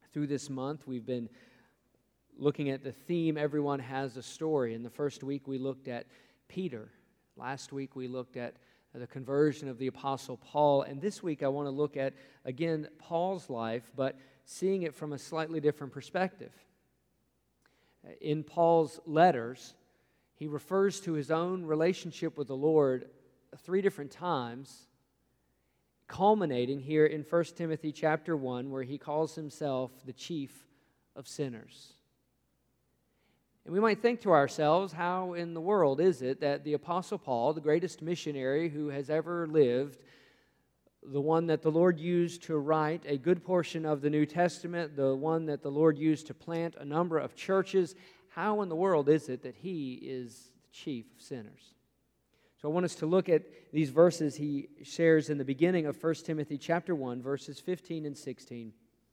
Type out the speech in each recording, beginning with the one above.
Through this month, we've been looking at the theme, Everyone Has a Story. In the first week, we looked at Peter. Last week, we looked at the conversion of the Apostle Paul. And this week, I want to look at, again, Paul's life, but seeing it from a slightly different perspective. In Paul's letters, he refers to his own relationship with the Lord 3 different times, culminating here in 1 Timothy chapter 1, where he calls himself the chief of sinners. And we might think to ourselves, how in the world is it that the Apostle Paul, the greatest missionary who has ever lived, the one that the Lord used to write a good portion of the New Testament, the one that the Lord used to plant a number of churches, how in the world is it that he is the chief of sinners? So I want us to look at these verses he shares in the beginning of 1 Timothy chapter 1, verses 15 and 16.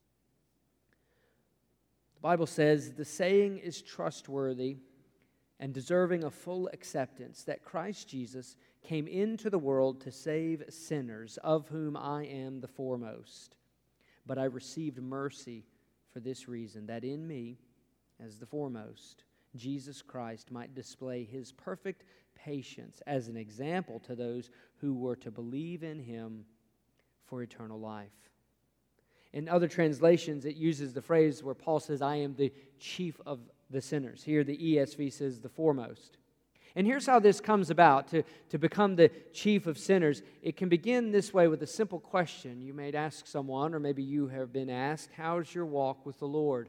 The Bible says, "The saying is trustworthy and deserving of full acceptance, that Christ Jesus came into the world to save sinners, of whom I am the foremost. But I received mercy for this reason, that in me, as the foremost, Jesus Christ might display His perfect patience as an example to those who were to believe in Him for eternal life." In other translations, it uses the phrase where Paul says, "I am the chief of the sinners." Here the ESV says, "the foremost." And here's how this comes about, to become the chief of sinners. It can begin this way with a simple question. You may ask someone, or maybe you have been asked, how's your walk with the Lord?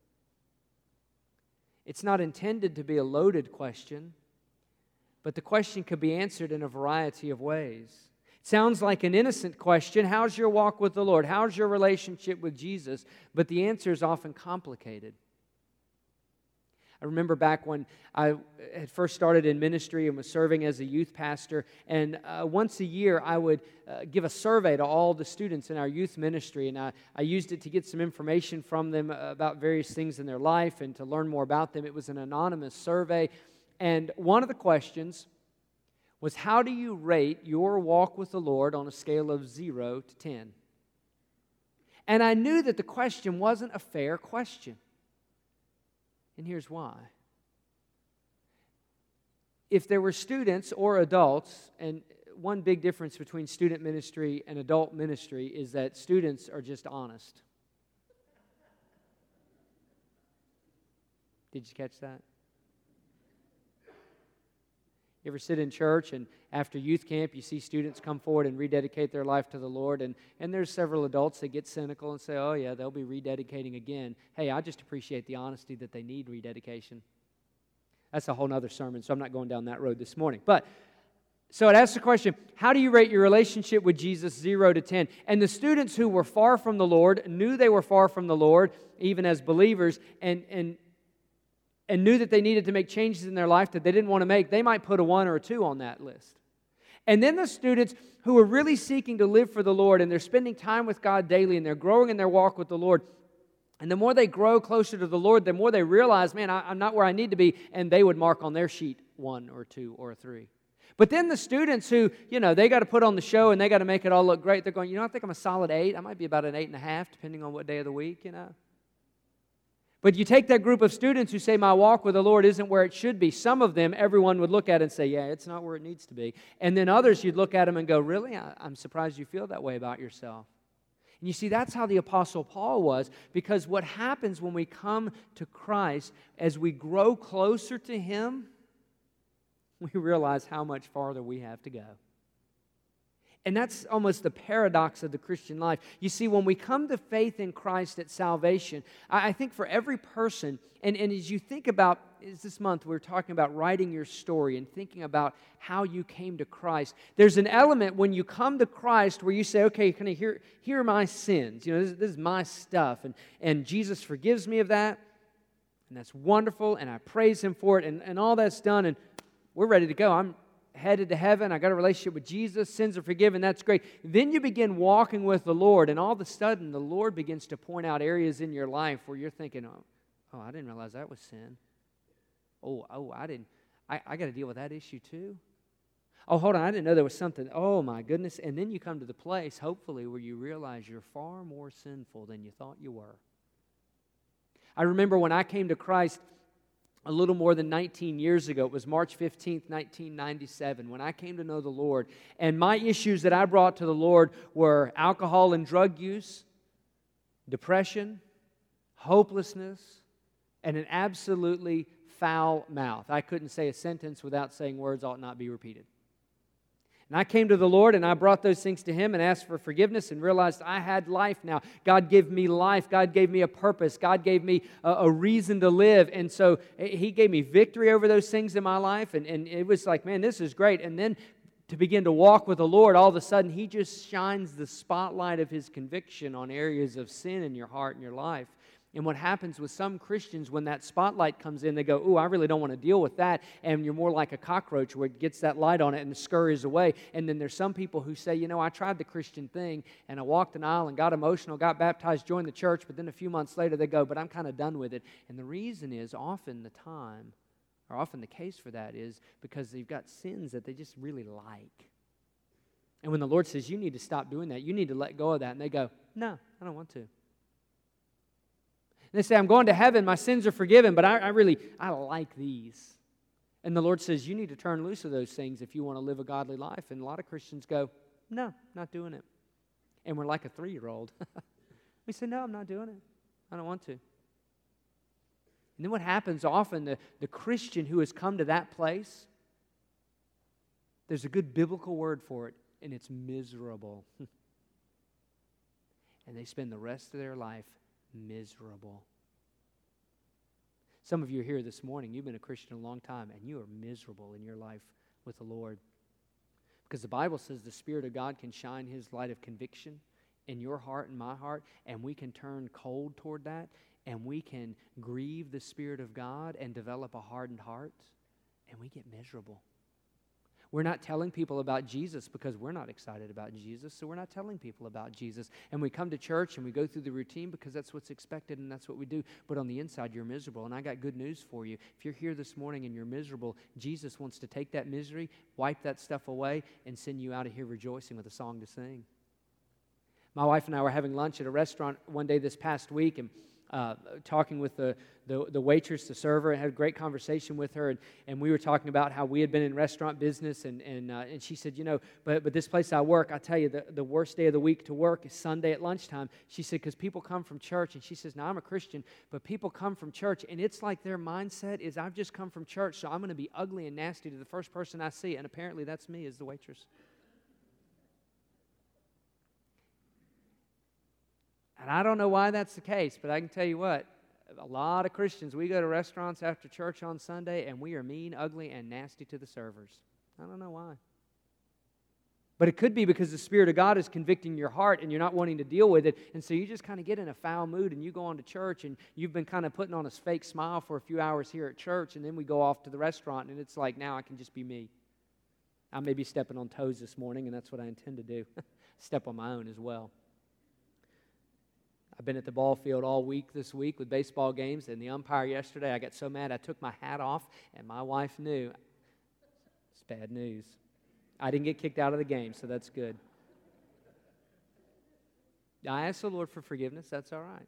It's not intended to be a loaded question, but the question could be answered in a variety of ways. It sounds like an innocent question, how's your walk with the Lord? How's your relationship with Jesus? But the answer is often complicated. I remember back when I had first started in ministry and was serving as a youth pastor, and once a year I would give a survey to all the students in our youth ministry, and I used it to get some information from them about various things in their life and to learn more about them. It was an anonymous survey, and one of the questions was, how do you rate your walk with the Lord on a scale of 0 to 10? And I knew that the question wasn't a fair question. And here's why. If there were students or adults, and one big difference between student ministry and adult ministry is that students are just honest. Did you catch that? You ever sit in church and after youth camp you see students come forward and rededicate their life to the Lord, and there's several adults that get cynical and say, oh yeah, they'll be rededicating again. Hey, I just appreciate the honesty that they need rededication. That's a whole other sermon, so I'm not going down that road this morning. But, so it asks the question, how do you rate your relationship with Jesus 0 to 10? And the students who were far from the Lord knew they were far from the Lord, even as believers, and knew that they needed to make changes in their life that they didn't want to make, they might put a 1 or a 2 on that list. And then the students who are really seeking to live for the Lord, and they're spending time with God daily, and they're growing in their walk with the Lord, and the more they grow closer to the Lord, the more they realize, man, I'm not where I need to be, and they would mark on their sheet 1 or 2 or 3. But then the students who, they got to put on the show and they got to make it all look great, they're going, I think I'm a solid 8. I might be about an 8.5, depending on what day of the week, But you take that group of students who say, my walk with the Lord isn't where it should be. Some of them, everyone would look at and say, yeah, it's not where it needs to be. And then others, you'd look at them and go, really? I'm surprised you feel that way about yourself. And you see, that's how the Apostle Paul was, because what happens when we come to Christ, as we grow closer to Him, we realize how much farther we have to go. And that's almost the paradox of the Christian life. You see, when we come to faith in Christ at salvation, I think for every person, and as you think about, this month we're talking about writing your story and thinking about how you came to Christ, there's an element when you come to Christ where you say, okay, here are my sins. This is my stuff, and Jesus forgives me of that, and that's wonderful, and I praise Him for it, and all that's done, and we're ready to go. I'm headed to heaven, I got a relationship with Jesus, sins are forgiven, that's great. Then you begin walking with the Lord, and all of a sudden the Lord begins to point out areas in your life where you're thinking, oh, I didn't realize that was sin. I got to deal with that issue too. Oh, hold on, I didn't know there was something. Oh my goodness. And then you come to the place, hopefully, where you realize you're far more sinful than you thought you were. I remember when I came to Christ a little more than 19 years ago. It was March 15th, 1997, when I came to know the Lord. And my issues that I brought to the Lord were alcohol and drug use, depression, hopelessness, and an absolutely foul mouth. I couldn't say a sentence without saying words ought not be repeated. And I came to the Lord and I brought those things to Him and asked for forgiveness and realized I had life now. God gave me life. God gave me a purpose. God gave me a reason to live. And so He gave me victory over those things in my life. And it was like, man, this is great. And then to begin to walk with the Lord, all of a sudden He just shines the spotlight of His conviction on areas of sin in your heart and your life. And what happens with some Christians when that spotlight comes in, they go, "Ooh, I really don't want to deal with that." And you're more like a cockroach where it gets that light on it and it scurries away. And then there's some people who say, I tried the Christian thing and I walked an aisle and got emotional, got baptized, joined the church, but then a few months later they go, "But I'm kind of done with it." And the reason is often the case for that is because they've got sins that they just really like. And when the Lord says, "You need to stop doing that, you need to let go of that," and they go, "No, I don't want to." And they say, "I'm going to heaven, my sins are forgiven, but I like these." And the Lord says, "You need to turn loose of those things if you want to live a godly life." And a lot of Christians go, "No, not doing it." And we're like a 3-year-old. We say, "No, I'm not doing it. I don't want to." And then what happens often, the Christian who has come to that place, there's a good biblical word for it, and it's miserable. And they spend the rest of their life miserable. Some of you are here this morning. You've been a Christian a long time, and you are miserable in your life with the Lord. Because the Bible says the Spirit of God can shine His light of conviction in your heart and my heart, and we can turn cold toward that, and we can grieve the Spirit of God and develop a hardened heart, and we get miserable. We're not telling people about Jesus because we're not excited about Jesus, so we're not telling people about Jesus. And we come to church and we go through the routine because that's what's expected and that's what we do. But on the inside, you're miserable. And I got good news for you. If you're here this morning and you're miserable, Jesus wants to take that misery, wipe that stuff away, and send you out of here rejoicing with a song to sing. My wife and I were having lunch at a restaurant one day this past week, and talking with the waitress, the server. I had a great conversation with her, and we were talking about how we had been in restaurant business, and she said, but this place I work, I tell you, the worst day of the week to work is Sunday at lunchtime. She said, because people come from church, and she says, now I'm a Christian, but people come from church, and it's like their mindset is, I've just come from church, so I'm going to be ugly and nasty to the first person I see, and apparently that's me as the waitress. And I don't know why that's the case, but I can tell you what, a lot of Christians, we go to restaurants after church on Sunday, and we are mean, ugly, and nasty to the servers. I don't know why. But it could be because the Spirit of God is convicting your heart, and you're not wanting to deal with it, and so you just kind of get in a foul mood, and you go on to church, and you've been kind of putting on a fake smile for a few hours here at church, and then we go off to the restaurant, and it's like, now I can just be me. I may be stepping on toes this morning, and that's what I intend to do. Step on my own as well. I've been at the ball field all week this week with baseball games, and the umpire yesterday, I got so mad I took my hat off, and my wife knew. It's bad news. I didn't get kicked out of the game, so that's good. I asked the Lord for forgiveness. That's all right.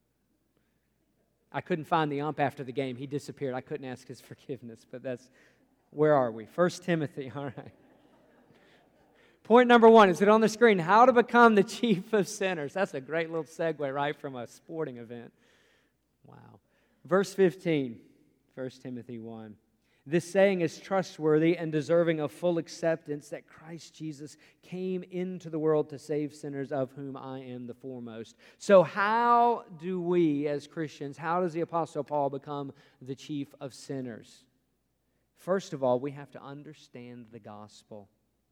I couldn't find the ump after the game. He disappeared. I couldn't ask his forgiveness, but that's, where are we? 1 Timothy, all right. Point number 1, is it on the screen? How to become the chief of sinners. That's a great little segue right from a sporting event. Wow. Verse 15, 1 Timothy 1. This saying is trustworthy and deserving of full acceptance, that Christ Jesus came into the world to save sinners, of whom I am the foremost. So how do we as Christians, how does the Apostle Paul become the chief of sinners? First of all, we have to understand the gospel.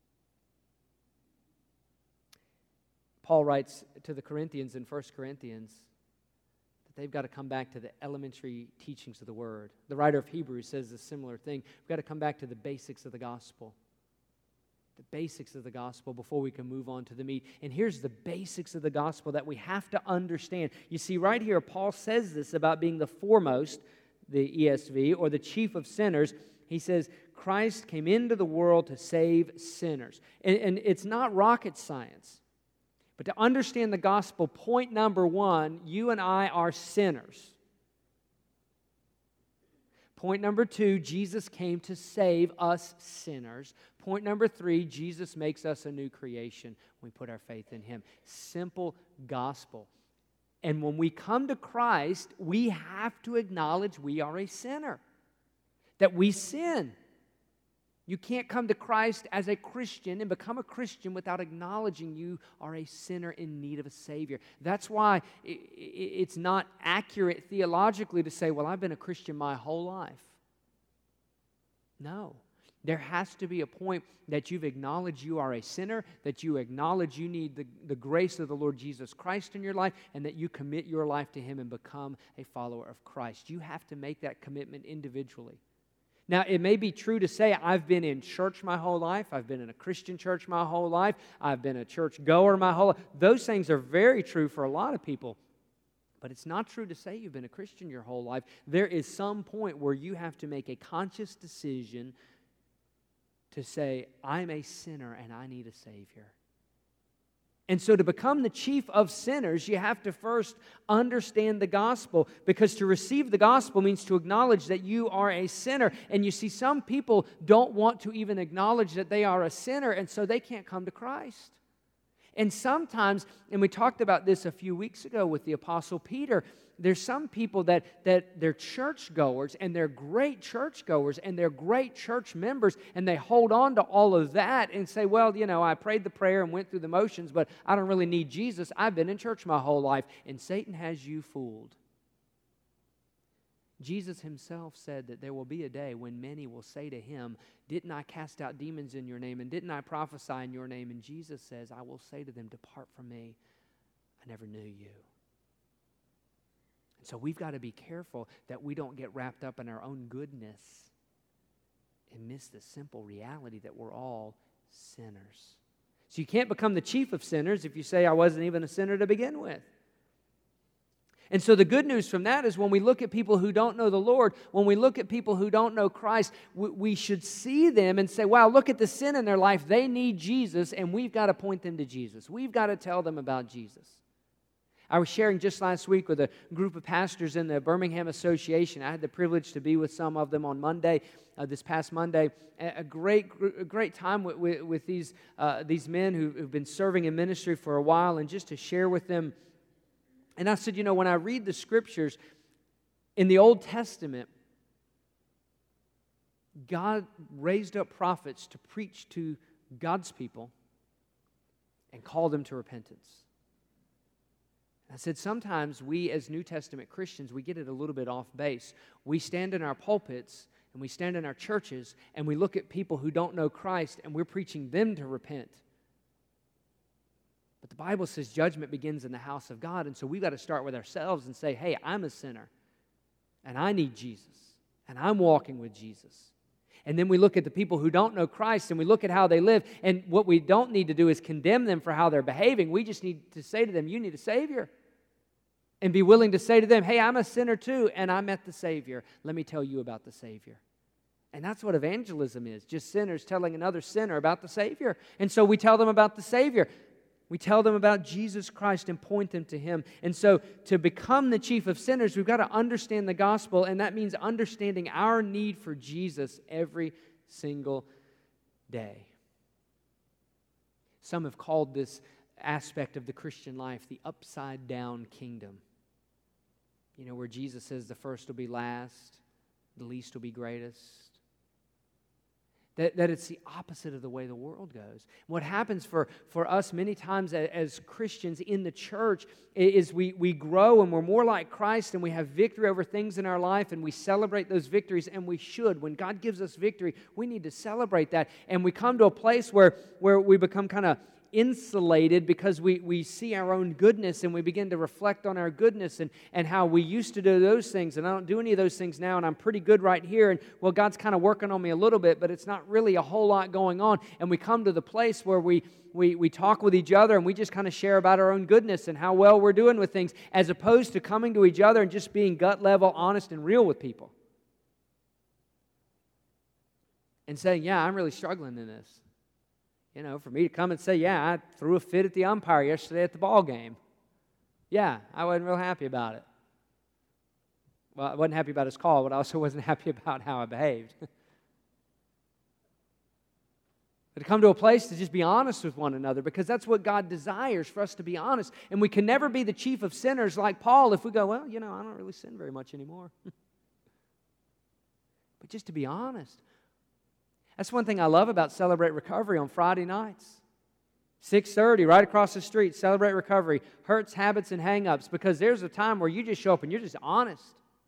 Paul writes to the Corinthians in 1 Corinthians that they've got to come back to the elementary teachings of the Word. The writer of Hebrews says a similar thing. We've got to come back to the basics of the gospel. The basics of the gospel before we can move on to the meat. And here's the basics of the gospel that we have to understand. You see, right here, Paul says this about being the foremost, the ESV, or the chief of sinners. He says, Christ came into the world to save sinners. And it's not rocket science. But to understand the gospel, point number 1, you and I are sinners. Point number 2, Jesus came to save us sinners. Point number 3, Jesus makes us a new creation when we put our faith in Him. Simple gospel. And when we come to Christ, we have to acknowledge we are a sinner, that we sin. You can't come to Christ as a Christian and become a Christian without acknowledging you are a sinner in need of a Savior. That's why it's not accurate theologically to say, well, I've been a Christian my whole life. No. There has to be a point that you've acknowledged you are a sinner, that you acknowledge you need the grace of the Lord Jesus Christ in your life, and that you commit your life to Him and become a follower of Christ. You have to make that commitment individually. Now, it may be true to say, I've been in church my whole life, I've been in a Christian church my whole life, I've been a church goer my whole life. Those things are very true for a lot of people. But it's not true to say you've been a Christian your whole life. There is some point where you have to make a conscious decision to say, I'm a sinner and I need a Savior. And so to become the chief of sinners, you have to first understand the gospel, because to receive the gospel means to acknowledge that you are a sinner. And you see, some people don't want to even acknowledge that they are a sinner, and so they can't come to Christ. And sometimes, and we talked about this a few weeks ago with the Apostle Peter, there's some people that they're churchgoers, and they're great churchgoers, and they're great church members, and they hold on to all of that and say, well, you know, I prayed the prayer and went through the motions, but I don't really need Jesus. I've been in church my whole life. And Satan has you fooled. Jesus Himself said that there will be a day when many will say to Him, didn't I cast out demons in your name, and didn't I prophesy in your name? And Jesus says, I will say to them, depart from me, I never knew you. And so we've got to be careful that we don't get wrapped up in our own goodness and miss the simple reality that we're all sinners. So you can't become the chief of sinners if you say, I wasn't even a sinner to begin with. And so the good news from that is, when we look at people who don't know the Lord, when we look at people who don't know Christ, we should see them and say, wow, look at the sin in their life. They need Jesus, and we've got to point them to Jesus. We've got to tell them about Jesus. I was sharing just last week with a group of pastors in the Birmingham Association. I had the privilege to be with some of them on Monday, this past Monday. A great time with these men who've been serving in ministry for a while, and just to share with them. And I said, you know, when I read the Scriptures in the Old Testament, God raised up prophets to preach to God's people and call them to repentance. I said, sometimes we as New Testament Christians, we get it a little bit off base. We stand in our pulpits and we stand in our churches and we look at people who don't know Christ and we're preaching them to repent. But the Bible says judgment begins in the house of God, and so we've got to start with ourselves and say, hey, I'm a sinner and I need Jesus and I'm walking with Jesus. And then we look at the people who don't know Christ and we look at how they live, and what we don't need to do is condemn them for how they're behaving. We just need to say to them, you need a Savior. And be willing to say to them, hey, I'm a sinner too, and I met the Savior. Let me tell you about the Savior. And that's what evangelism is, just sinners telling another sinner about the Savior. And so we tell them about the Savior. We tell them about Jesus Christ and point them to Him. And so to become the chief of sinners, we've got to understand the gospel, and that means understanding our need for Jesus every single day. Some have called this aspect of the Christian life the upside-down kingdom. You know, where Jesus says the first will be last, the least will be greatest. That it's the opposite of the way the world goes. What happens for us many times as Christians in the church is we grow and we're more like Christ, and we have victory over things in our life, and we celebrate those victories, and we should. When God gives us victory, we need to celebrate that. And we come to a place where we become kind of insulated because we see our own goodness, and we begin to reflect on our goodness and how we used to do those things, and I don't do any of those things now, and I'm pretty good right here, and well, God's kind of working on me a little bit, but it's not really a whole lot going on. And we come to the place where we talk with each other, and we just kind of share about our own goodness and how well we're doing with things, as opposed to coming to each other and just being gut level, honest, and real with people. And saying, yeah, I'm really struggling in this. You know, for me to come and say, yeah, I threw a fit at the umpire yesterday at the ball game. Yeah, I wasn't real happy about it. Well, I wasn't happy about his call, but I also wasn't happy about how I behaved. But to come to a place to just be honest with one another, because that's what God desires, for us to be honest. And we can never be the chief of sinners like Paul if we go, well, I don't really sin very much anymore. But just to be honest. That's one thing I love about Celebrate Recovery on Friday nights. 6:30, right across the street, Celebrate Recovery, hurts, habits, and hang-ups, because there's a time where you just show up and you're just honest.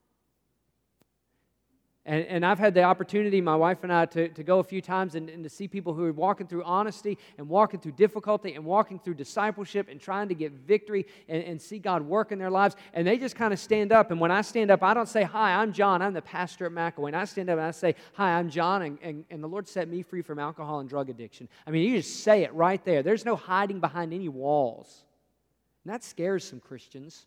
And I've had the opportunity, my wife and I, to go a few times and to see people who are walking through honesty and walking through difficulty and walking through discipleship and trying to get victory and see God work in their lives. And they just kind of stand up. And when I stand up, I don't say, hi, I'm John. I'm the pastor at McElwain. I stand up and I say, hi, I'm John, and the Lord set me free from alcohol and drug addiction. I mean, you just say it right there. There's no hiding behind any walls. And that scares some Christians.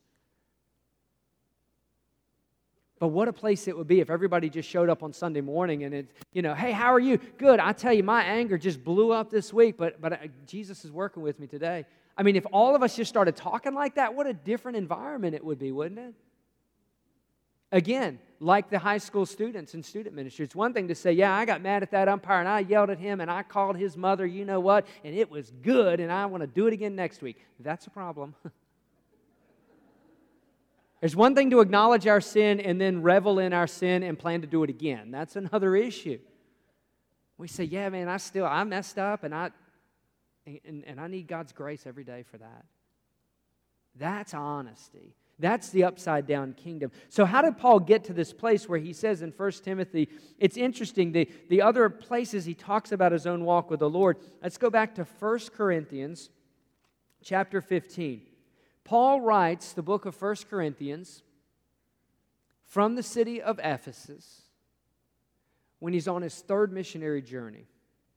But what a place it would be if everybody just showed up on Sunday morning and it's, hey, how are you? Good. I tell you, my anger just blew up this week, but Jesus is working with me today. I mean, if all of us just started talking like that, what a different environment it would be, wouldn't it? Again, like the high school students and student ministry, it's one thing to say, yeah, I got mad at that umpire and I yelled at him and I called his mother, you know what, and it was good and I want to do it again next week. That's a problem. There's one thing to acknowledge our sin and then revel in our sin and plan to do it again. That's another issue. We say, yeah, man, I messed up and I need God's grace every day for that. That's honesty. That's the upside down kingdom. So how did Paul get to this place where he says in 1 Timothy, it's interesting, the other places he talks about his own walk with the Lord. Let's go back to 1 Corinthians chapter 15. Paul writes the book of 1 Corinthians from the city of Ephesus when he's on his third missionary journey.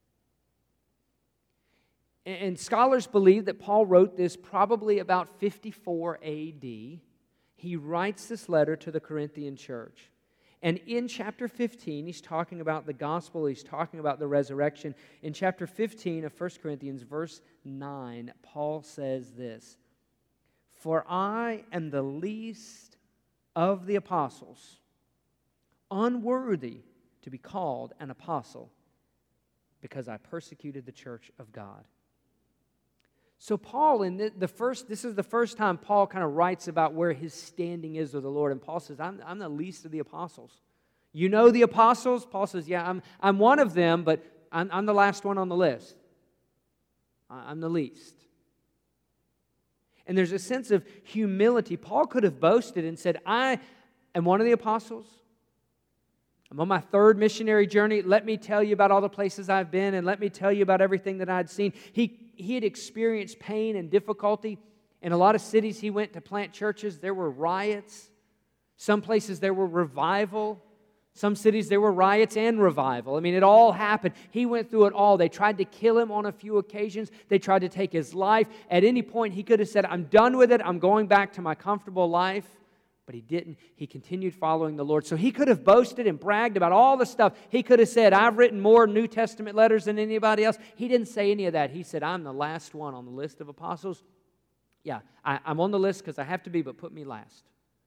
And scholars believe that Paul wrote this probably about 54 A.D. He writes this letter to the Corinthian church. And in chapter 15, he's talking about the gospel, he's talking about the resurrection. In chapter 15 of 1 Corinthians, verse 9, Paul says this, "For I am the least of the apostles, unworthy to be called an apostle, because I persecuted the church of God." So Paul, this is the first time Paul kind of writes about where his standing is with the Lord. And Paul says, I'm the least of the apostles. You know the apostles? Paul says, yeah, I'm one of them, but I'm the last one on the list. I'm the least. And there's a sense of humility. Paul could have boasted and said, I am one of the apostles. I'm on my third missionary journey. Let me tell you about all the places I've been, and let me tell you about everything that I'd seen. He had experienced pain and difficulty. In a lot of cities he went to plant churches, there were riots. Some places there were revival. Some cities there were riots and revival. I mean, it all happened. He went through it all. They tried to kill him on a few occasions. They tried to take his life. At any point, he could have said, I'm done with it. I'm going back to my comfortable life. But he didn't. He continued following the Lord. So he could have boasted and bragged about all the stuff. He could have said, I've written more New Testament letters than anybody else. He didn't say any of that. He said, I'm the last one on the list of apostles. Yeah, I'm on the list because I have to be, but put me last.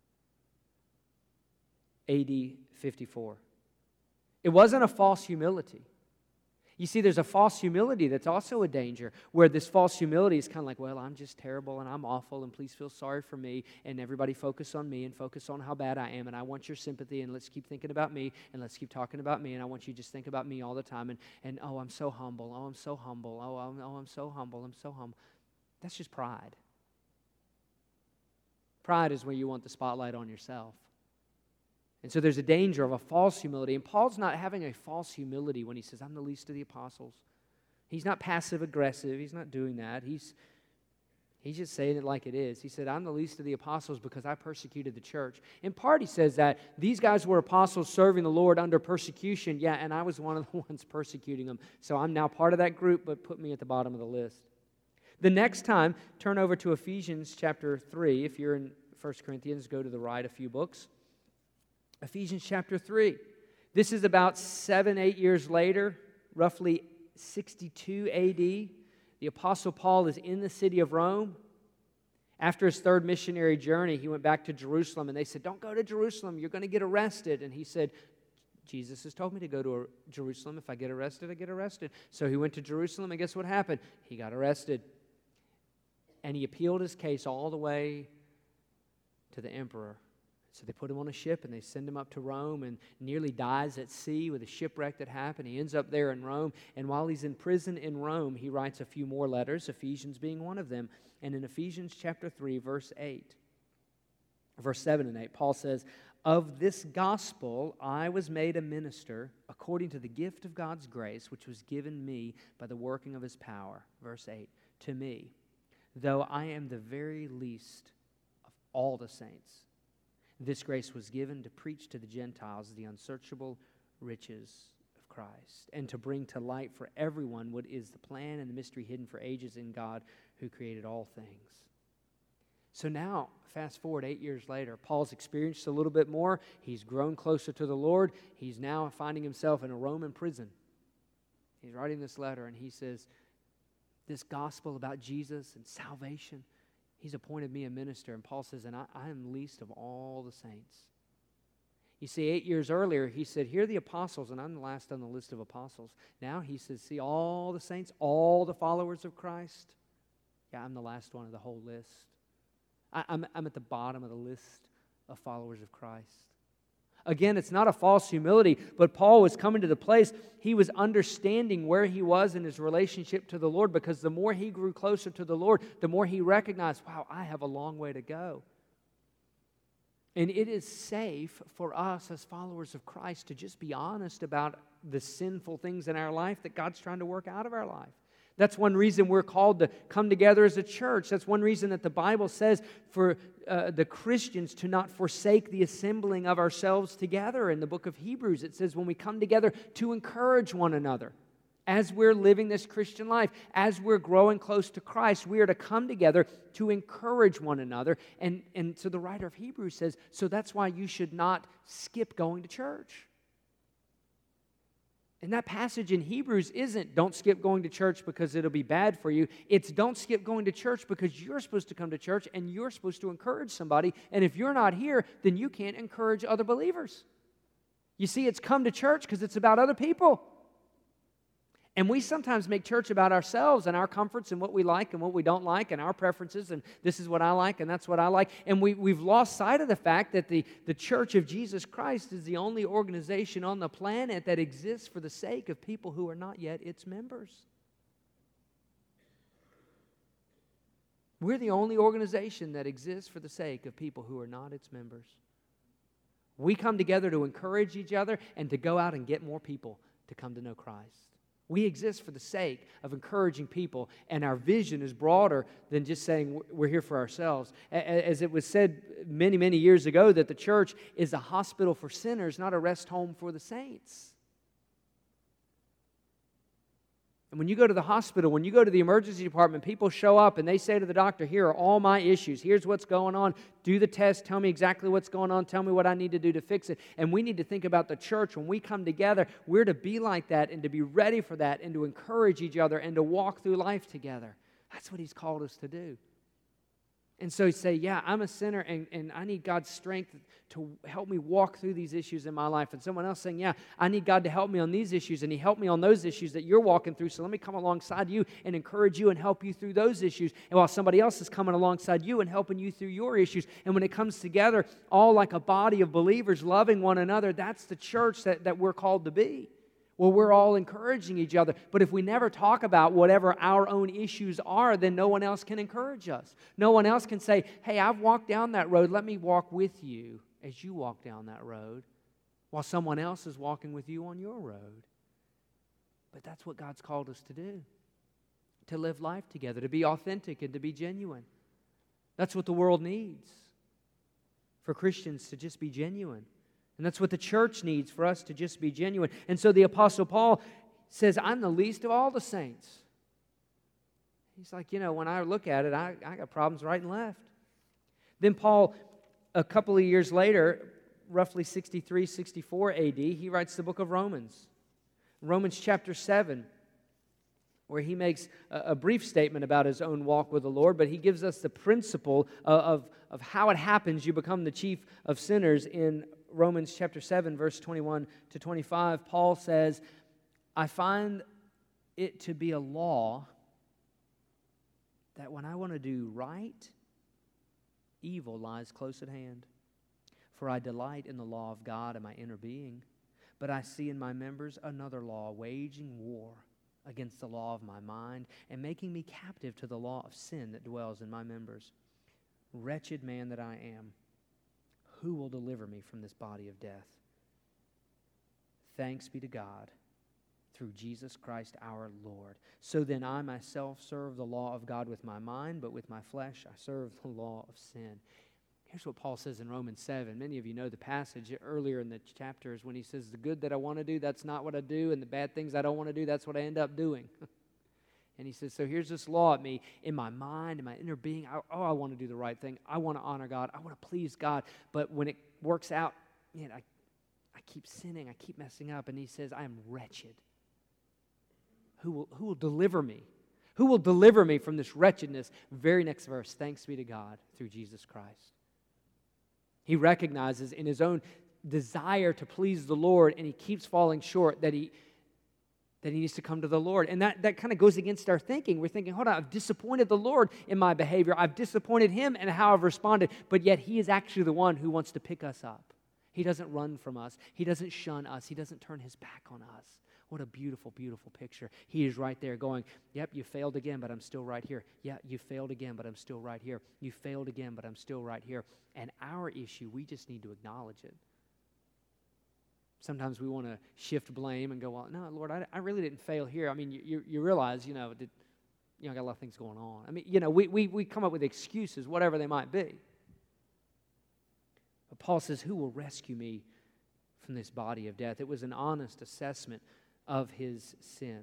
AD 54. It wasn't a false humility. You see, there's a false humility that's also a danger, where this false humility is kind of like, well, I'm just terrible and I'm awful and please feel sorry for me and everybody focus on me and focus on how bad I am and I want your sympathy and let's keep thinking about me and let's keep talking about me and I want you to just think about me all the time and oh, I'm so humble, oh, I'm so humble, oh, I'm so humble, I'm so humble. That's just pride. Pride is where you want the spotlight on yourself. And so there's a danger of a false humility. And Paul's not having a false humility when he says, I'm the least of the apostles. He's not passive-aggressive. He's not doing that. He's just saying it like it is. He said, I'm the least of the apostles because I persecuted the church. In part, he says that these guys were apostles serving the Lord under persecution. Yeah, and I was one of the ones persecuting them. So I'm now part of that group, but put me at the bottom of the list. The next time, turn over to Ephesians chapter 3. If you're in 1 Corinthians, go to the right a few books. Ephesians chapter 3. This is about 7-8 years later, roughly 62 A.D. The Apostle Paul is in the city of Rome, After his third missionary journey, he went back to Jerusalem, and they said, "Don't go to Jerusalem. You're going to get arrested." And he said, "Jesus has told me to go to Jerusalem. If I get arrested, I get arrested." So he went to Jerusalem, and guess what happened? He got arrested. And he appealed his case all the way to the emperor. So they put him on a ship and they send him up to Rome, and nearly dies at sea with a shipwreck that happened. He ends up there in Rome, and while he's in prison in Rome, he writes a few more letters, Ephesians being one of them. And in Ephesians chapter 3, verse 7 and 8, Paul says, "Of this gospel I was made a minister according to the gift of God's grace, which was given me by the working of His power." Verse 8, "To me, though I am the very least of all the saints, this grace was given to preach to the Gentiles the unsearchable riches of Christ, and to bring to light for everyone what is the plan and the mystery hidden for ages in God who created all things." So now, fast forward 8 years later, Paul's experienced a little bit more. He's grown closer to the Lord. He's now finding himself in a Roman prison. He's writing this letter, and he says, this gospel about Jesus and salvation, He's appointed me a minister. And Paul says, and I am least of all the saints. You see, 8 years earlier, he said, here are the apostles, and I'm the last on the list of apostles. Now he says, see, all the saints, all the followers of Christ. Yeah, I'm the last one of the whole list. I'm at the bottom of the list of followers of Christ. Again, it's not a false humility, but Paul was coming to the place, he was understanding where he was in his relationship to the Lord, because the more he grew closer to the Lord, the more he recognized, wow, I have a long way to go. And it is safe for us as followers of Christ to just be honest about the sinful things in our life that God's trying to work out of our life. That's one reason we're called to come together as a church. That's one reason that the Bible says for the Christians to not forsake the assembling of ourselves together. In the book of Hebrews, it says when we come together to encourage one another. As we're living this Christian life, as we're growing close to Christ, we are to come together to encourage one another. And so the writer of Hebrews says, so that's why you should not skip going to church. And that passage in Hebrews isn't don't skip going to church because it'll be bad for you. It's don't skip going to church because you're supposed to come to church and you're supposed to encourage somebody. And if you're not here, then you can't encourage other believers. You see, it's come to church because it's about other people. And we sometimes make church about ourselves and our comforts and what we like and what we don't like and our preferences, and this is what I like and that's what I like. And we've lost sight of the fact that the Church of Jesus Christ is the only organization on the planet that exists for the sake of people who are not yet its members. We're the only organization that exists for the sake of people who are not its members. We come together to encourage each other and to go out and get more people to come to know Christ. We exist for the sake of encouraging people, and our vision is broader than just saying we're here for ourselves. As it was said many, many years ago, that the church is a hospital for sinners, not a rest home for the saints. And when you go to the hospital, when you go to the emergency department, people show up and they say to the doctor, here are all my issues. Here's what's going on. Do the test. Tell me exactly what's going on. Tell me what I need to do to fix it. And we need to think about the church. When we come together, we're to be like that and to be ready for that and to encourage each other and to walk through life together. That's what He's called us to do. And so you say, yeah, I'm a sinner and I need God's strength to help me walk through these issues in my life. And someone else saying, yeah, I need God to help me on these issues, and He helped me on those issues that you're walking through. So let me come alongside you and encourage you and help you through those issues. And while somebody else is coming alongside you and helping you through your issues. And when it comes together, all like a body of believers loving one another, that's the church that we're called to be. Well, we're all encouraging each other. But if we never talk about whatever our own issues are, then no one else can encourage us. No one else can say, hey, I've walked down that road. Let me walk with you as you walk down that road, while someone else is walking with you on your road. But that's what God's called us to do, to live life together, to be authentic and to be genuine. That's what the world needs, for Christians to just be genuine. And that's what the church needs, for us to just be genuine. And so the Apostle Paul says, I'm the least of all the saints. He's like, when I look at it, I got problems right and left. Then Paul, a couple of years later, roughly 63, 64 AD, he writes the book of Romans. Romans chapter 7. where he makes a brief statement about his own walk with the Lord, but he gives us the principle of how it happens. You become the chief of sinners. In Romans chapter 7, verse 21 to 25, Paul says, I find it to be a law that when I want to do right, evil lies close at hand. For I delight in the law of God in my inner being, but I see in my members another law, waging war against the law of my mind and making me captive to the law of sin that dwells in my members. Wretched man that I am, who will deliver me from this body of death? Thanks be to God through Jesus Christ our Lord. So then I myself serve the law of God with my mind, but with my flesh I serve the law of sin. Here's what Paul says in Romans 7. Many of you know the passage earlier in the chapters when he says, the good that I want to do, that's not what I do, and the bad things I don't want to do, that's what I end up doing. And he says, so here's this law at me in my mind, in my inner being. I want to do the right thing. I want to honor God. I want to please God. But when it works out, man, I keep sinning. I keep messing up. And he says, I am wretched. Who will deliver me? Who will deliver me from this wretchedness? Very next verse, thanks be to God through Jesus Christ. He recognizes in his own desire to please the Lord, and he keeps falling short, that he needs to come to the Lord. And that kind of goes against our thinking. We're thinking, hold on, I've disappointed the Lord in my behavior. I've disappointed Him in how I've responded. But yet He is actually the one who wants to pick us up. He doesn't run from us. He doesn't shun us. He doesn't turn His back on us. What a beautiful, beautiful picture. He is right there going, yep, you failed again, but I'm still right here. Yeah, you failed again, but I'm still right here. You failed again, but I'm still right here. And our issue, we just need to acknowledge it. Sometimes we want to shift blame and go, well, no, Lord, I really didn't fail here. I mean, you realize, I got a lot of things going on. I mean, we come up with excuses, whatever they might be. But Paul says, who will rescue me from this body of death? It was an honest assessment of his sin.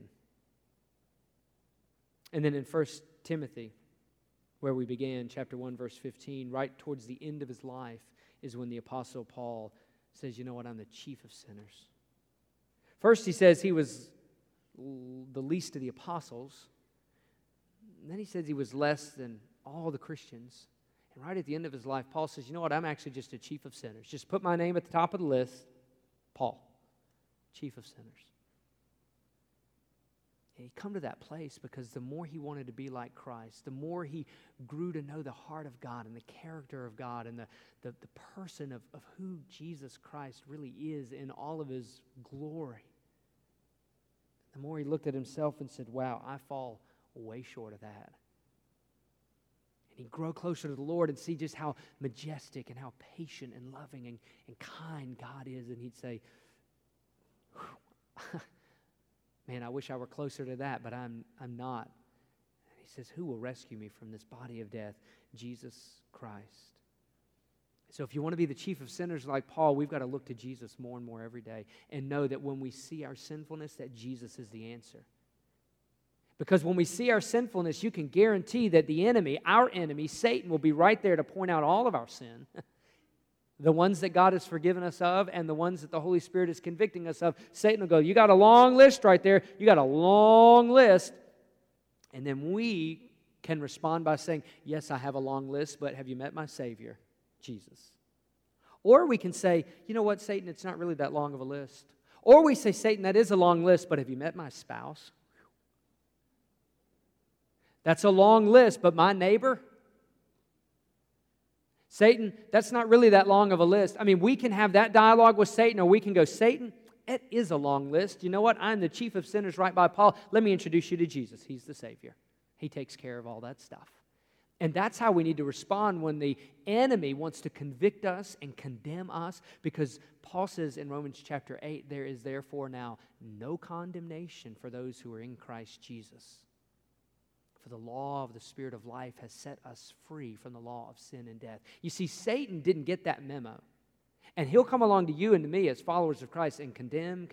And then in 1 Timothy, where we began, chapter 1, verse 15, right towards the end of his life is when the Apostle Paul says, you know what, I'm the chief of sinners. First he says he was the least of the apostles. And then he says he was less than all the Christians. And right at the end of his life, Paul says, you know what, I'm actually just a chief of sinners. Just put my name at the top of the list, Paul, chief of sinners. And he'd come to that place because the more he wanted to be like Christ, the more he grew to know the heart of God and the character of God and the person of who Jesus Christ really is in all of His glory. The more he looked at himself and said, wow, I fall way short of that. And he'd grow closer to the Lord and see just how majestic and how patient and loving and kind God is. And he'd say, man, I wish I were closer to that, but I'm not. And he says, who will rescue me from this body of death? Jesus Christ. So if you want to be the chief of sinners like Paul, we've got to look to Jesus more and more every day and know that when we see our sinfulness, that Jesus is the answer. Because when we see our sinfulness, you can guarantee that the enemy, our enemy, Satan, will be right there to point out all of our sin. The ones that God has forgiven us of and the ones that the Holy Spirit is convicting us of. Satan will go, you got a long list right there. You got a long list. And then we can respond by saying, yes, I have a long list, but have you met my Savior, Jesus? Or we can say, you know what, Satan, it's not really that long of a list. Or we say, Satan, that is a long list, but have you met my spouse? That's a long list, but my neighbor? Satan, that's not really that long of a list. I mean, we can have that dialogue with Satan, or we can go, Satan, it is a long list. You know what? I'm the chief of sinners right by Paul. Let me introduce you to Jesus. He's the Savior. He takes care of all that stuff. And that's how we need to respond when the enemy wants to convict us and condemn us, because Paul says in Romans chapter 8, there is therefore now no condemnation for those who are in Christ Jesus. For the law of the Spirit of life has set us free from the law of sin and death. You see, Satan didn't get that memo. And he'll come along to you and to me as followers of Christ and condemn.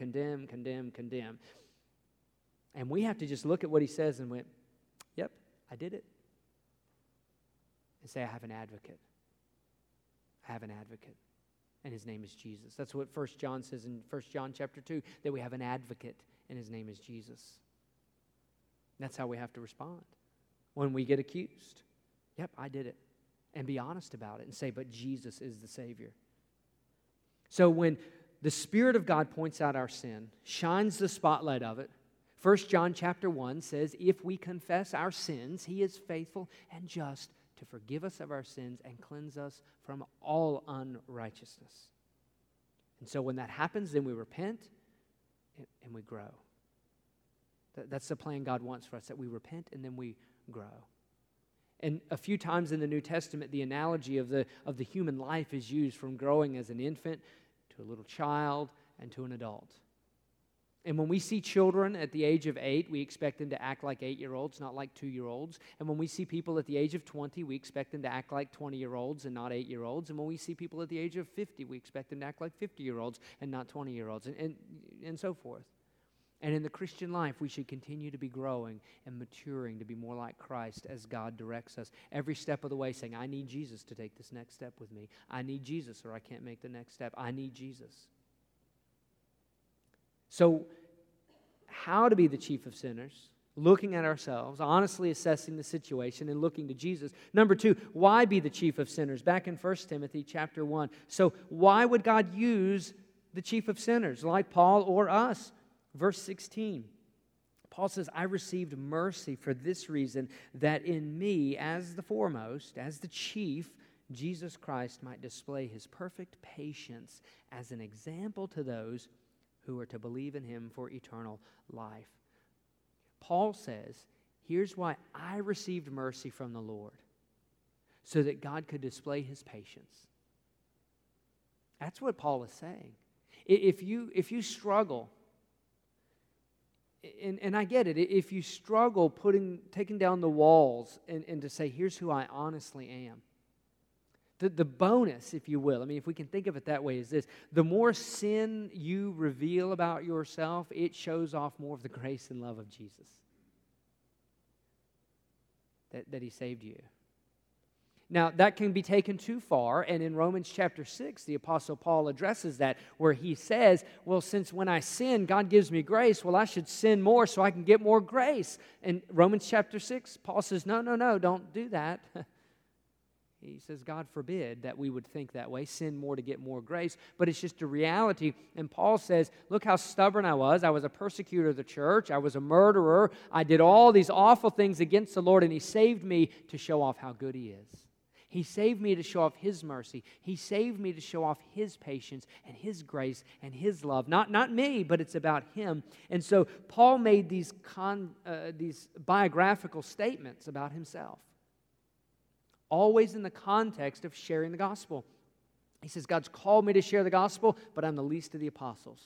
And we have to just look at what he says and went, yep, I did it. And say, I have an advocate. I have an advocate. And his name is Jesus. That's what 1 John says in 1 John chapter 2, that we have an advocate and his name is Jesus. That's how we have to respond when we get accused. Yep, I did it. And be honest about it and say, but Jesus is the Savior. So when the Spirit of God points out our sin, shines the spotlight of it, 1 John chapter 1 says, if we confess our sins, He is faithful and just to forgive us of our sins and cleanse us from all unrighteousness. And so when that happens, then we repent and we grow. That's the plan God wants for us, that we repent and then we grow. And a few times in the New Testament, the analogy of the human life is used from growing as an infant to a little child and to an adult. And when we see children at the age of 8, we expect them to act like 8-year-olds, not like 2-year-olds. And when we see people at the age of 20, we expect them to act like 20-year-olds and not 8-year-olds. And when we see people at the age of 50, we expect them to act like 50-year-olds and not 20-year-olds, and so forth. And in the Christian life, we should continue to be growing and maturing to be more like Christ as God directs us. Every step of the way saying, I need Jesus to take this next step with me. I need Jesus or I can't make the next step. I need Jesus. So, how to be the chief of sinners? Looking at ourselves, honestly assessing the situation and looking to Jesus. Number 2, why be the chief of sinners? Back in 1 Timothy chapter 1. So, why would God use the chief of sinners like Paul or us? Verse 16, Paul says, I received mercy for this reason, that in me, as the foremost, as the chief, Jesus Christ might display His perfect patience as an example to those who are to believe in Him for eternal life. Paul says, here's why I received mercy from the Lord, so that God could display His patience. That's what Paul is saying. If you struggle, and I get it, if you struggle taking down the walls and to say, here's who I honestly am. The bonus, if you will, I mean, if we can think of it that way, is this. The more sin you reveal about yourself, it shows off more of the grace and love of Jesus. That He saved you. Now, that can be taken too far, and in Romans chapter 6, the Apostle Paul addresses that, where he says, well, since when I sin, God gives me grace, well, I should sin more so I can get more grace. In Romans chapter 6, Paul says, no, don't do that. He says, God forbid that we would think that way, sin more to get more grace, but it's just a reality. And Paul says, look how stubborn I was. I was a persecutor of the church. I was a murderer. I did all these awful things against the Lord, and He saved me to show off how good He is. He saved me to show off His mercy. He saved me to show off His patience and His grace and His love. Not me, but it's about Him. And so Paul made these biographical statements about himself, always in the context of sharing the gospel. He says, God's called me to share the gospel, but I'm the least of the apostles.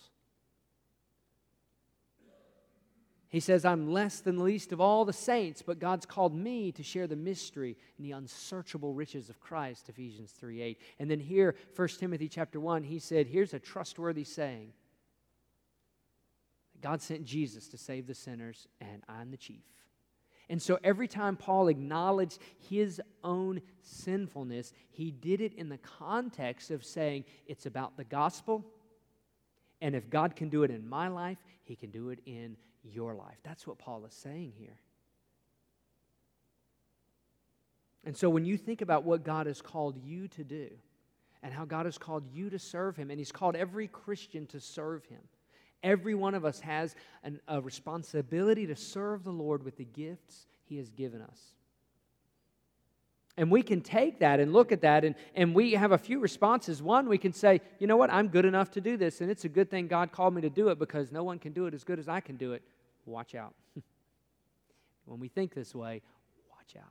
He says, I'm less than the least of all the saints, but God's called me to share the mystery and the unsearchable riches of Christ, Ephesians 3:8. And then here, 1 Timothy chapter 1, he said, here's a trustworthy saying. God sent Jesus to save the sinners, and I'm the chief. And so every time Paul acknowledged his own sinfulness, he did it in the context of saying, it's about the gospel, and if God can do it in my life, He can do it in your life. That's what Paul is saying here. And so when you think about what God has called you to do and how God has called you to serve Him, and He's called every Christian to serve Him, every one of us has a responsibility to serve the Lord with the gifts He has given us. And we can take that and look at that, and we have a few responses. One, we can say, you know what, I'm good enough to do this, and it's a good thing God called me to do it because no one can do it as good as I can do it. Watch out. When we think this way, watch out.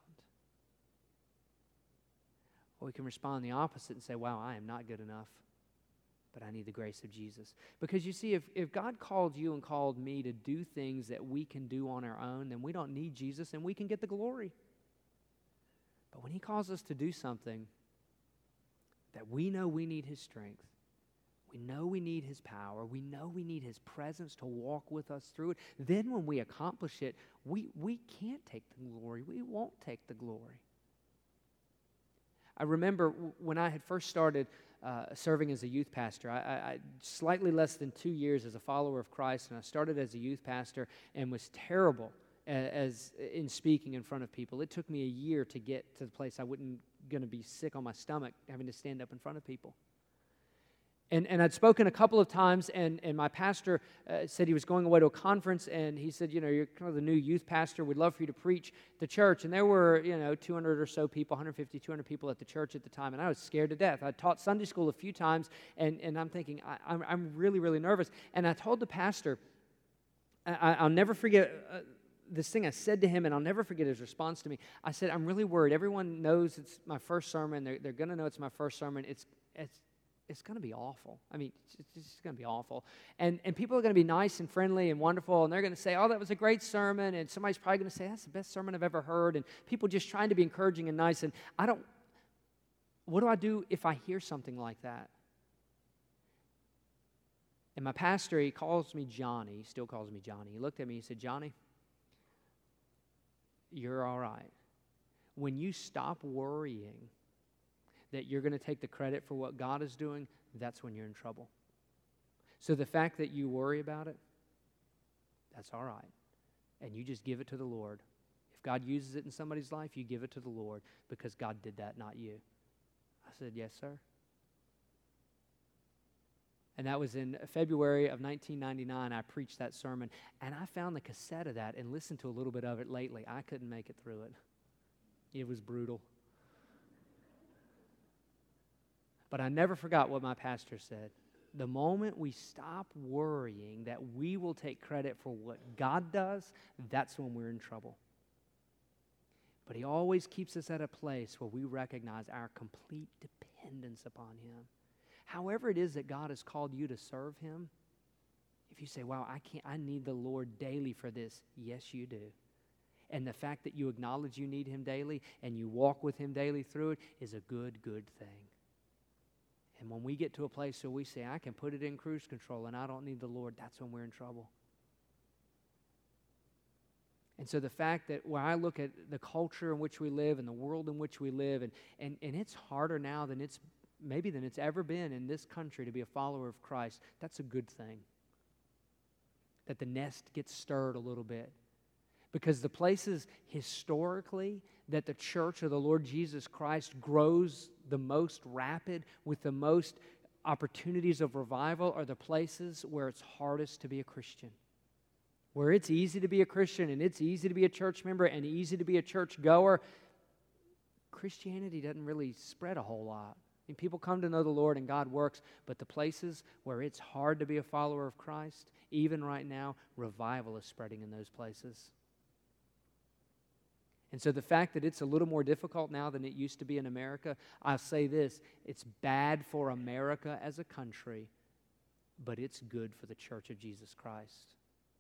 Or we can respond the opposite and say, wow, I am not good enough, but I need the grace of Jesus. Because you see, if God called you and called me to do things that we can do on our own, then we don't need Jesus and we can get the glory. But when He calls us to do something that we know we need His strength, we know we need His power, we know we need His presence to walk with us through it, then when we accomplish it, we can't take the glory. We won't take the glory. I remember when I had first started serving as a youth pastor, I slightly less than 2 years as a follower of Christ, and I started as a youth pastor and was terrible as in speaking in front of people. It took me a year to get to the place I wasn't going to be sick on my stomach having to stand up in front of people. And I'd spoken a couple of times, and my pastor said he was going away to a conference, and he said, you're kind of the new youth pastor. We'd love for you to preach the church. And there were, 200 or so people, 150, 200 people at the church at the time, and I was scared to death. I taught Sunday school a few times, and I'm thinking, I'm really, really nervous. And I told the pastor, I'll never forget this thing I said to him, and I'll never forget his response to me. I said, I'm really worried. Everyone knows it's my first sermon. They're going to know it's my first sermon. It's going to be awful. I mean, it's just going to be awful. And people are going to be nice and friendly and wonderful, and they're going to say, oh, that was a great sermon, and somebody's probably going to say, that's the best sermon I've ever heard, and people just trying to be encouraging and nice, and what do I do if I hear something like that? And my pastor, he calls me Johnny. He still calls me Johnny. He looked at me, he said, Johnny, you're all right. When you stop worrying that you're going to take the credit for what God is doing, that's when you're in trouble. So the fact that you worry about it, that's all right. And you just give it to the Lord. If God uses it in somebody's life, you give it to the Lord because God did that, not you. I said, yes, sir. And that was in February of 1999. I preached that sermon, and I found the cassette of that and listened to a little bit of it lately. I couldn't make it through it. It was brutal. But I never forgot what my pastor said. The moment we stop worrying that we will take credit for what God does, that's when we're in trouble. But he always keeps us at a place where we recognize our complete dependence upon him. However it is that God has called you to serve him, if you say, wow, I need the Lord daily for this, yes, you do. And the fact that you acknowledge you need him daily and you walk with him daily through it is a good, good thing. And when we get to a place where we say, I can put it in cruise control and I don't need the Lord, that's when we're in trouble. And so the fact that when I look at the culture in which we live and the world in which we live, and it's harder now than it's ever been in this country to be a follower of Christ, that's a good thing. That the nest gets stirred a little bit. Because the places historically that the church of the Lord Jesus Christ grows the most rapid with the most opportunities of revival are the places where it's hardest to be a Christian. Where it's easy to be a Christian and it's easy to be a church member and easy to be a church goer, Christianity doesn't really spread a whole lot. I mean, people come to know the Lord and God works, but the places where it's hard to be a follower of Christ, even right now, revival is spreading in those places. And so the fact that it's a little more difficult now than it used to be in America, I'll say this, it's bad for America as a country, but it's good for the Church of Jesus Christ.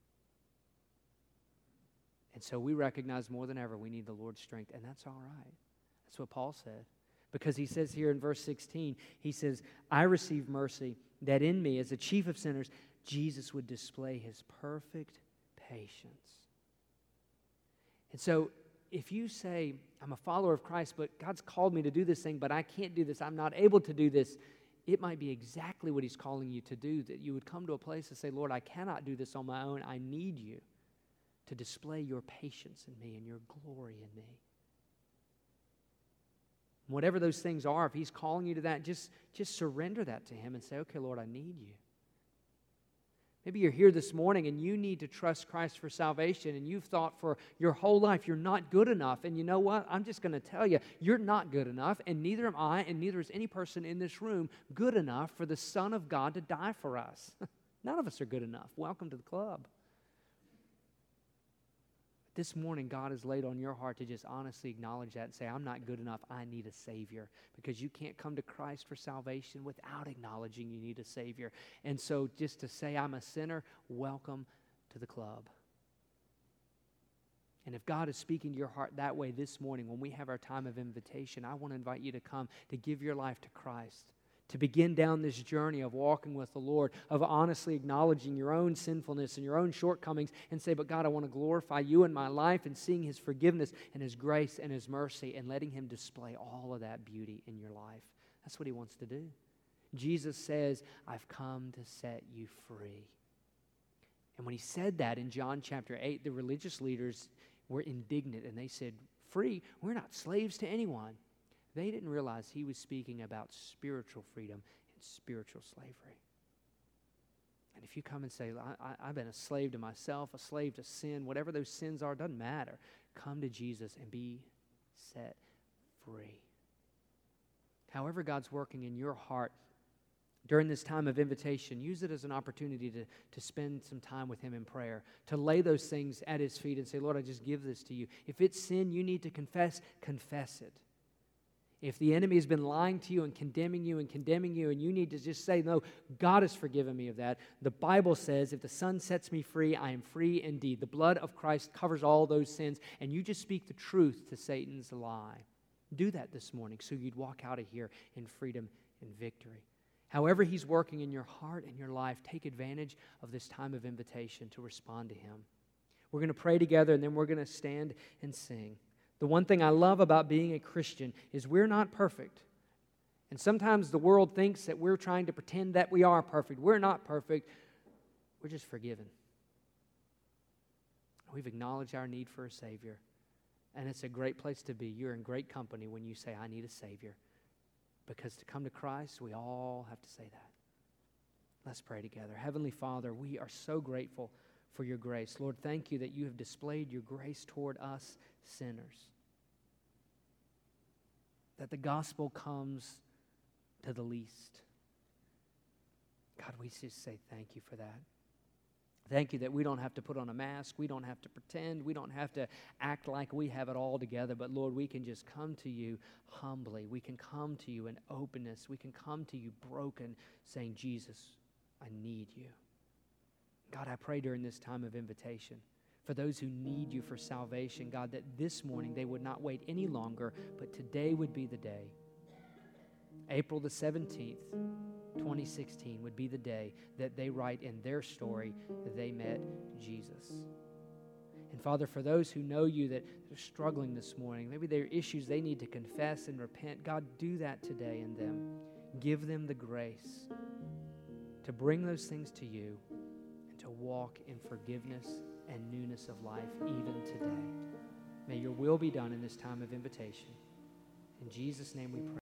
And so we recognize more than ever we need the Lord's strength, and that's all right. That's what Paul said. Because he says here in verse 16, he says, I receive mercy that in me, as the chief of sinners, Jesus would display his perfect patience. And so if you say, I'm a follower of Christ, but God's called me to do this thing, but I can't do this, I'm not able to do this, it might be exactly what he's calling you to do, that you would come to a place and say, Lord, I cannot do this on my own. I need you to display your patience in me and your glory in me. Whatever those things are, if he's calling you to that, just surrender that to him and say, okay, Lord, I need you. Maybe you're here this morning and you need to trust Christ for salvation, and you've thought for your whole life you're not good enough. And you know what? I'm just going to tell you, you're not good enough, and neither am I, and neither is any person in this room good enough for the Son of God to die for us. None of us are good enough. Welcome to the club. This morning, God has laid on your heart to just honestly acknowledge that and say, I'm not good enough. I need a Savior. Because you can't come to Christ for salvation without acknowledging you need a Savior. And so just to say I'm a sinner, welcome to the club. And if God is speaking to your heart that way this morning, when we have our time of invitation, I want to invite you to come to give your life to Christ. To begin down this journey of walking with the Lord, of honestly acknowledging your own sinfulness and your own shortcomings and say, but God, I want to glorify you in my life, and seeing his forgiveness and his grace and his mercy and letting him display all of that beauty in your life. That's what he wants to do. Jesus says, I've come to set you free. And when he said that in John chapter 8, the religious leaders were indignant and they said, free? We're not slaves to anyone. They didn't realize he was speaking about spiritual freedom and spiritual slavery. And if you come and say, I've been a slave to myself, a slave to sin, whatever those sins are, doesn't matter. Come to Jesus and be set free. However God's working in your heart during this time of invitation, use it as an opportunity to spend some time with Him in prayer, to lay those things at His feet and say, Lord, I just give this to you. If it's sin you need to confess, confess it. If the enemy has been lying to you and condemning you and you need to just say, no, God has forgiven me of that. The Bible says, if the Son sets me free, I am free indeed. The blood of Christ covers all those sins, and you just speak the truth to Satan's lie. Do that this morning so you'd walk out of here in freedom and victory. However He's working in your heart and your life, take advantage of this time of invitation to respond to Him. We're going to pray together, and then we're going to stand and sing. The one thing I love about being a Christian is we're not perfect. And sometimes the world thinks that we're trying to pretend that we are perfect. We're not perfect. We're just forgiven. We've acknowledged our need for a Savior. And it's a great place to be. You're in great company when you say, I need a Savior. Because to come to Christ, we all have to say that. Let's pray together. Heavenly Father, we are so grateful for your grace. Lord, thank you that you have displayed your grace toward us sinners. That the gospel comes to the least. God, we just say thank you for that. Thank you that we don't have to put on a mask. We don't have to pretend. We don't have to act like we have it all together. But Lord, we can just come to you humbly. We can come to you in openness. We can come to you broken, saying, Jesus, I need you. God, I pray during this time of invitation for those who need you for salvation, God, that this morning they would not wait any longer, but today would be the day. April the 17th, 2016 would be the day that they write in their story that they met Jesus. And Father, for those who know you that are struggling this morning, maybe there are issues they need to confess and repent, God, do that today in them. Give them the grace to bring those things to you and to walk in forgiveness and newness of life even today. May your will be done in this time of invitation. In Jesus' name we pray.